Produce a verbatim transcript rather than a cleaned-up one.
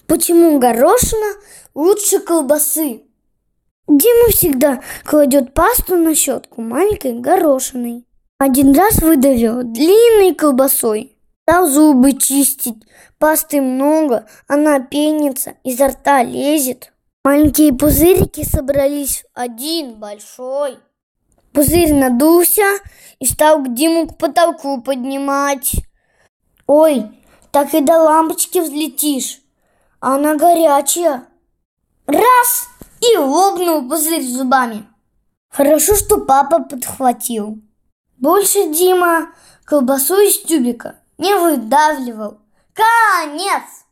Почему горошина лучше колбасы? Дима всегда кладет пасту на щетку маленькой горошиной. Один раз выдавил длинной колбасой. Стал зубы чистить. Пасты много, она пенится, изо рта лезет. Маленькие пузырики собрались в один большой. Пузырь надулся и стал к Диму к потолку поднимать. Ой, так и до лампочки взлетишь, а она горячая. Раз! И лопнул пузырь зубами. Хорошо, что папа подхватил. Больше Дима колбасу из тюбика не выдавливал. Конец!